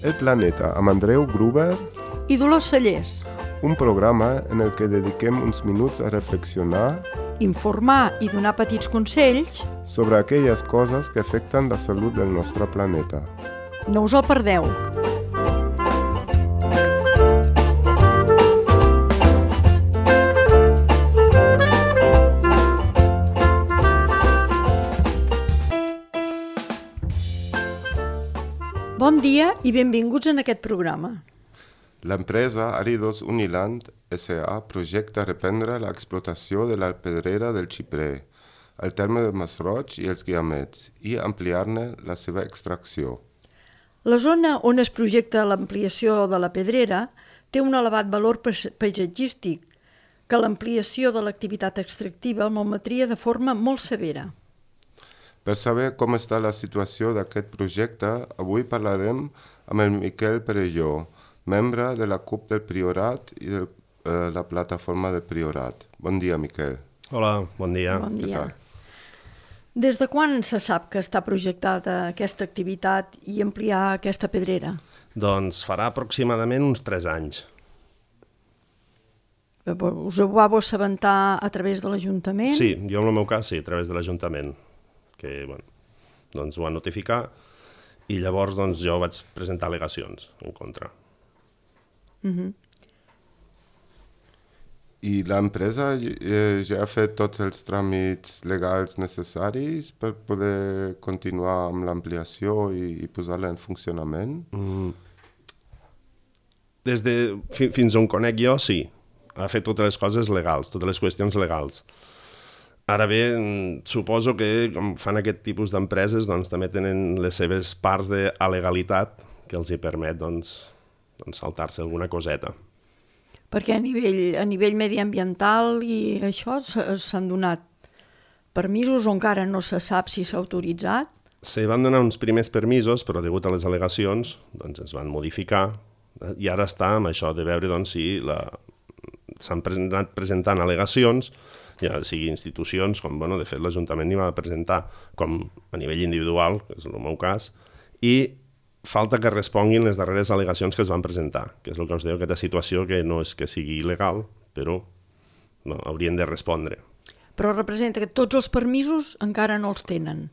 El Planeta amb Andreu Gruber i Dolors Cellers. Un programa en el que dediquem uns minuts a reflexionar, informar i donar petits consells sobre aquelles coses que afecten la salut del nostre planeta. No us el perdeu. Bon dia i benvinguts en aquest programa. L'empresa Áridos Uniland S.A. projecta reprendre l'explotació de la pedrera del Xiprer, al terme de Masroig i els Guiamets, i ampliar-ne la seva extracció. La zona on es projecta l'ampliació de la pedrera té un elevat valor paisatgístic, que l'ampliació de l'activitat extractiva el malmetria de forma molt severa. Per saber com està la situació d'aquest projecte, avui parlarem amb el Miquel Perelló, membre de la CUP del Priorat i de la plataforma del Priorat. Bon dia, Miquel. Hola, bon dia. Bon dia. Des de quan se sap que està projectada aquesta activitat i ampliar aquesta pedrera? Doncs farà aproximadament uns 3 anys. Us ho vau assabentar a través de l'Ajuntament? Sí, jo en el meu cas sí, a través de l'Ajuntament, que doncs ho van notificar i llavors doncs, jo vaig presentar al·legacions en contra. I l'empresa ja ha fet tots els tràmits legals necessaris per poder continuar amb l'ampliació i posar-la en funcionament? Fins on conec jo, sí. Ha fet totes les coses legals, totes les qüestions legals. Ara bé, suposo que com fan aquest tipus d'empreses doncs, també tenen les seves parts d'alegalitat que els hi permet saltar-se alguna coseta. Perquè a nivell mediambiental i això s'han donat permisos o encara no se sap si s'ha autoritzat? Se van donar uns primers permisos, però degut a les al·legacions doncs, es van modificar i ara està amb això de veure doncs, si s'han anat presentant al·legacions, ja sigui institucions, com de fet l'Ajuntament hi va presentar com a nivell individual, que és el meu cas, i falta que responguin les darreres al·legacions que es van presentar, que és el que us deia, aquesta situació que no és que sigui il·legal, però no, haurien de respondre. Però representa que tots els permisos encara no els tenen.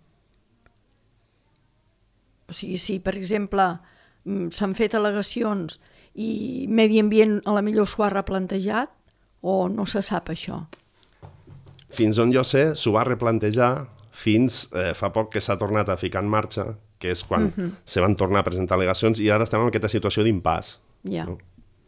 O sigui, si per exemple s'han fet al·legacions i Medi Ambient a la millor s'ho ha replantejat o no se sap això? Fins on jo sé, s'ho va replantejar fins fa poc que s'ha tornat a ficar en marxa, que és quan se van tornar a presentar al·legacions i ara estem en aquesta situació d'impàs. Ja. No?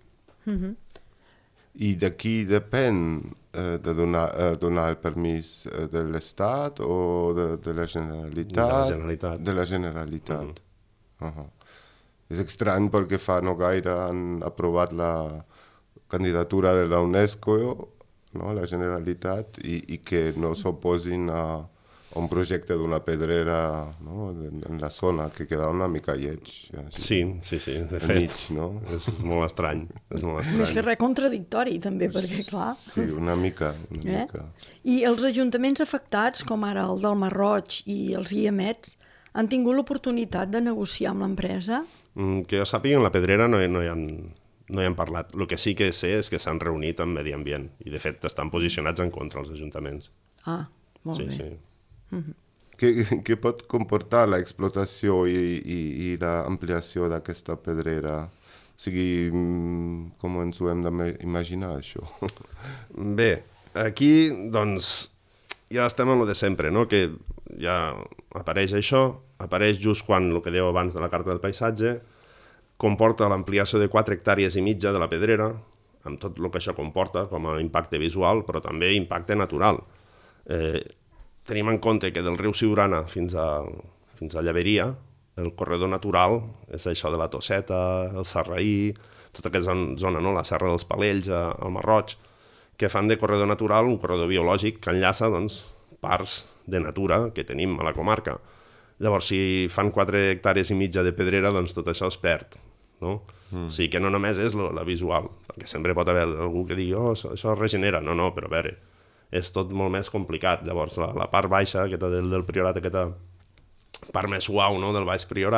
I de qui depèn de donar el permís de l'Estat o de la Generalitat? De la Generalitat. De la Generalitat. És estrany perquè fa no gaire han aprovat la candidatura de la UNESCO, no, la Generalitat, i que no s'oposin a un projecte d'una pedrera, no, en la zona, que queda una mica lleig. Sí, de fet. Mig, no? És molt estrany. És que res contradictori, també, perquè, clar... Sí, una mica. I els ajuntaments afectats, com ara el del Masroig i els Guiamets, han tingut l'oportunitat de negociar amb l'empresa? Que jo sàpiga, en la pedrera no hi han parlat. El que sí que sé és que s'han reunit amb Medi Ambient i, de fet, estan posicionats en contra els ajuntaments. Ah, molt bé. Sí. Què pot comportar l'explotació i l'ampliació d'aquesta pedrera? O sigui, com ens ho hem d'imaginar, això? Bé, aquí, doncs, ja estem en el de sempre, no? Que ja apareix això, apareix just quan, el que dèieu abans de la Carta del Paisatge, comporta l'ampliació de 4 hectàrees i mitja de la pedrera, amb tot el que això comporta com a impacte visual, però també impacte natural. Tenim en compte que del riu Siurana fins a Llaveria, el corredor natural és això de la Tosseta, el Sarraí, tota aquesta zona, no? La Serra dels Palells, el Masroig, que fan de corredor natural un corredor biològic que enllaça doncs, parts de natura que tenim a la comarca. Llavors, si fan 4 hectàrees i mitja de pedrera, doncs tot això es perd. No? O sigui que no només és la visual, perquè sempre pot haver algú que digui això es regenera. No, però a veure, és tot molt més complicat. Llavors, la part baixa, aquesta del Priorat, aquesta part més suau, no?, del Baix Priorat,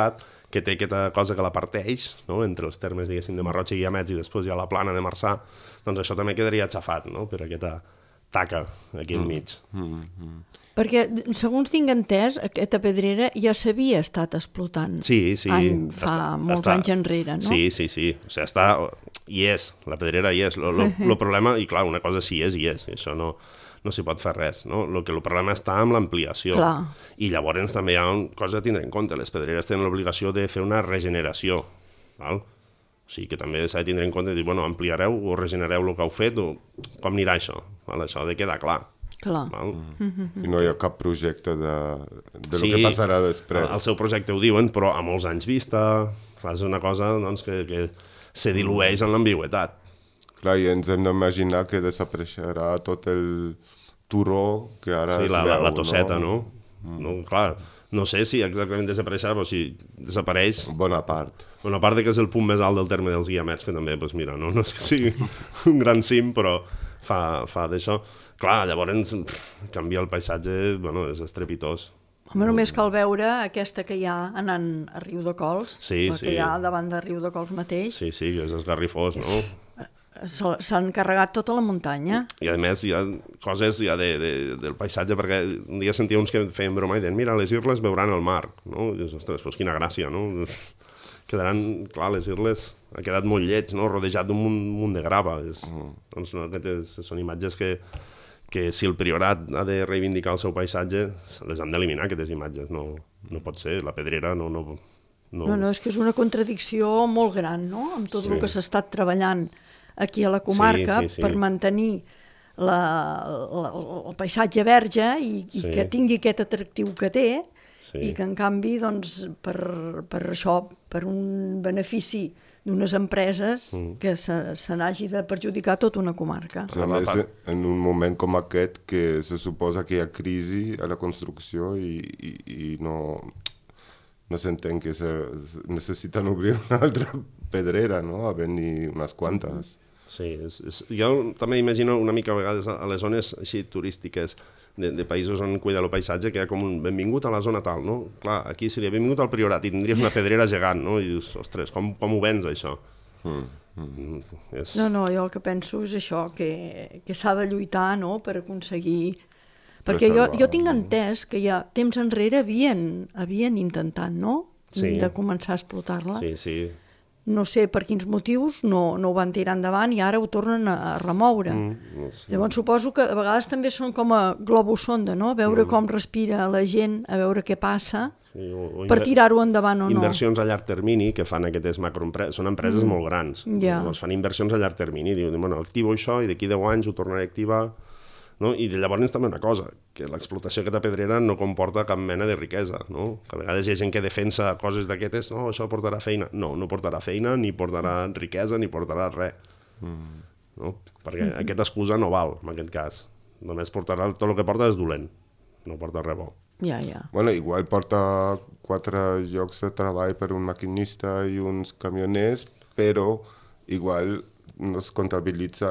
que té aquesta cosa que la parteix, no? Entre els termes, diguéssim, de Marroig i Guiamets i després hi ha la plana de Marçà, doncs això també quedaria xafat, no? Per aquesta taca aquí enmig. Perquè, segons tinc entès, aquesta pedrera ja s'havia estat explotant fa molts anys enrere, no? Sí. O sigui, hi és, la pedrera hi és. El problema, i clar, una cosa sí és, i això no s'hi pot fer res, no? El problema està amb l'ampliació. I llavors també hi ha una cosa a tindre en compte. Les pedreres tenen l'obligació de fer una regeneració, val? O sigui que també s'ha de tindre en compte de dir, bueno, ampliareu o regenereu el que heu fet o com anirà això? Val? Això ha de quedar clar. Val? I no hi ha cap projecte de lo que passarà després. El seu projecte ho diuen, però a molts anys vista, és una cosa doncs, que se dilueix en l'ambigüetat. Clar, i ens hem d'imaginar que desapareixerà tot el turó que ara es veu. La tosseta, no? Clar, no sé si exactament desapareixerà, però si desapareix... Bona part. Bona part que és el punt més alt del terme dels Guiamets, que també, doncs mira, no és que sigui un gran cim, però fa d'això. Clar, llavors canviar el paisatge, bueno, és estrepitós. Home, només cal veure aquesta que hi ha anant a Riu de Cols, la que hi ha davant de Riu de Cols mateix. Sí, que és esgarrifós, no? S'han carregat tota la muntanya. I a més hi ha coses del paisatge, perquè un dia sentia uns que feien broma i deien, mira, les Irles veuran el mar, no? I dius, ostres, doncs quina gràcia, no? Quedaran, clar, les Irles ha quedat molt lleig, no? Rodejat d'un munt de grava. Doncs són imatges que si el Priorat ha de reivindicar el seu paisatge, les han d'eliminar, aquestes imatges. No pot ser, la pedrera no... No, és que és una contradicció molt gran, no? Amb tot el que s'ha estat treballant aquí a la comarca per mantenir el paisatge verge i que tingui aquest atractiu que té i que en canvi doncs, per això, per un benefici d'unes empreses que se n'hagi de perjudicar tota una comarca. A més, en un moment com aquest que se suposa que hi ha crisi a la construcció i no s'entén que necessiten obrir una altra pedrera, no? A venir unes quantes. Sí, jo també imagino una mica a vegades a les zones així turístiques de països on cuida el paisatge, que hi ha com un benvingut a la zona tal, no? Clar, aquí seria benvingut al Priorat i tindries una pedrera gegant, no? I dius, ostres, com ho vens, això? No, jo el que penso és això, que s'ha de lluitar, no?, per aconseguir... Perquè jo tinc entès que ja temps enrere havien intentat, no?, de començar a explotar-la. Sí. No sé per quins motius no ho van tirar endavant i ara ho tornen a remoure. Llavors suposo que a vegades també són com a globus sonda, no? Veure com respira la gent, a veure què passa, per tirar-ho endavant o no. Inversions a llarg termini que fan aquestes macroempreses, són empreses molt grans. Llavors fan inversions a llarg termini, diuen, bueno, activo això i d'aquí 10 anys ho tornaré a activar. No? I llavors també una cosa, que l'explotació d'aquesta pedrera no comporta cap mena de riquesa, no? Que a vegades hi ha gent que defensa coses d'aquestes, no, això portarà feina. No portarà feina, ni portarà riquesa, ni portarà res. No? Perquè aquesta excusa no val, en aquest cas. Només portarà, tot el que porta és dolent, no porta res bo. Ja. Bueno, igual porta 4 llocs de treball per un maquinista i uns camioners, però igual no es comptabilitza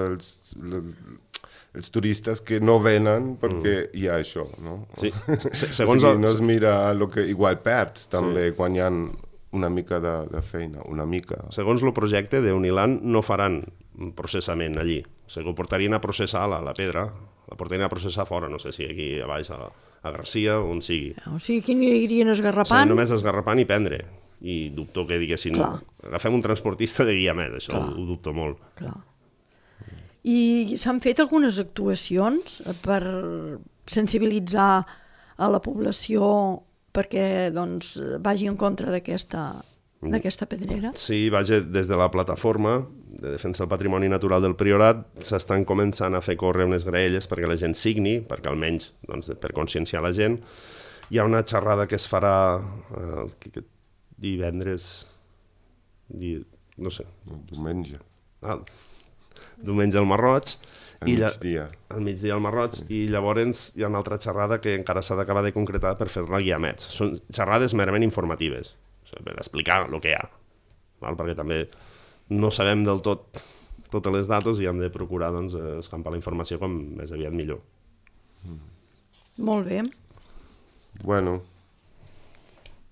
els turistes que no venen perquè hi ha això, no? Sí. Segons no es mira el que igual perds també quan hi ha una mica de feina, una mica. Segons el projecte d'Uniland no faran processament allí. O sigui, ho portarien a processar la pedra, la portarien a processar fora, no sé si aquí a baix a Garcia, on sigui. O sigui, que anirien esgarrapant? Sí, només esgarrapant i prendre. I dubto que diguessin, agafem un transportista de Guiamet, això ho dubto molt. Clar. I s'han fet algunes actuacions per sensibilitzar a la població perquè doncs, vagi en contra d'aquesta pedrera? Sí, vaja, des de la plataforma de defensa del patrimoni natural del Priorat s'estan començant a fer córrer unes graelles perquè la gent signi, perquè almenys doncs, per conscienciar la gent. Hi ha una xerrada que es farà divendres, no sé. Diumenge. Diumenge al Marroig. Al migdia. Al migdia al Marroig. I llavors hi ha una altra xerrada que encara s'ha d'acabar de concretar per fer-la a Guiamets. Són xerrades merament informatives, per explicar el que hi ha. Perquè també no sabem del tot totes les dates i hem de procurar doncs, escampar la informació com més aviat millor. Molt bé. Bueno,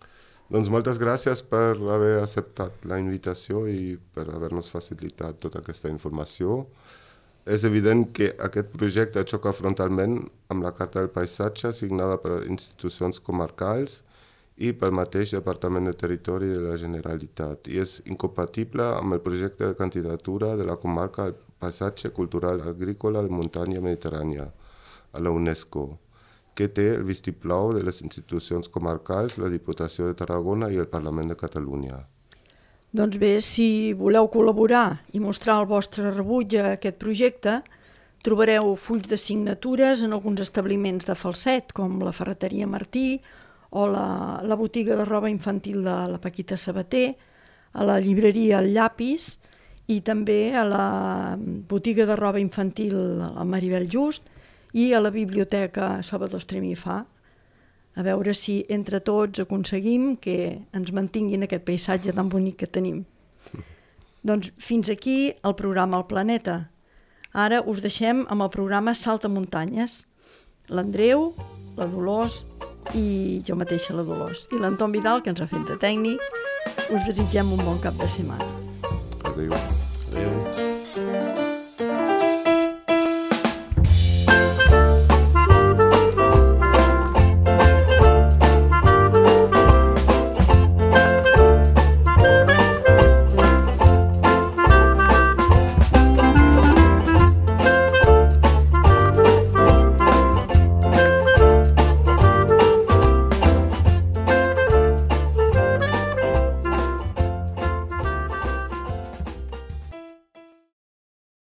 Doncs moltes gràcies per haver acceptat la invitació i per haver-nos facilitat tota aquesta informació. És evident que aquest projecte xoca frontalment amb la Carta del Paisatge signada per institucions comarcals i pel mateix Departament de Territori de la Generalitat i és incompatible amb el projecte de candidatura de la comarca del Paisatge Cultural Agrícola de Muntanya Mediterrània a la UNESCO, que té el vistiplau de les institucions comarcals, la Diputació de Tarragona i el Parlament de Catalunya. Doncs bé, si voleu col·laborar i mostrar el vostre rebuig a aquest projecte, trobareu fulls de signatures en alguns establiments de Falset, com la Ferreteria Martí o la botiga de roba infantil de la Paquita Sabater, a la llibreria El Llapis i també a la botiga de roba infantil a Maribel Just i a la biblioteca Salvador Estremifà. A veure si entre tots aconseguim que ens mantinguin aquest paisatge tan bonic que tenim. Doncs fins aquí el programa El Planeta. Ara us deixem amb el programa Salta Muntanyes. L'Andreu, la Dolors i jo mateixa la Dolors. I l'Anton Vidal, que ens ha fet de tècnic. Us desitgem un bon cap de setmana. Adéu. Adéu.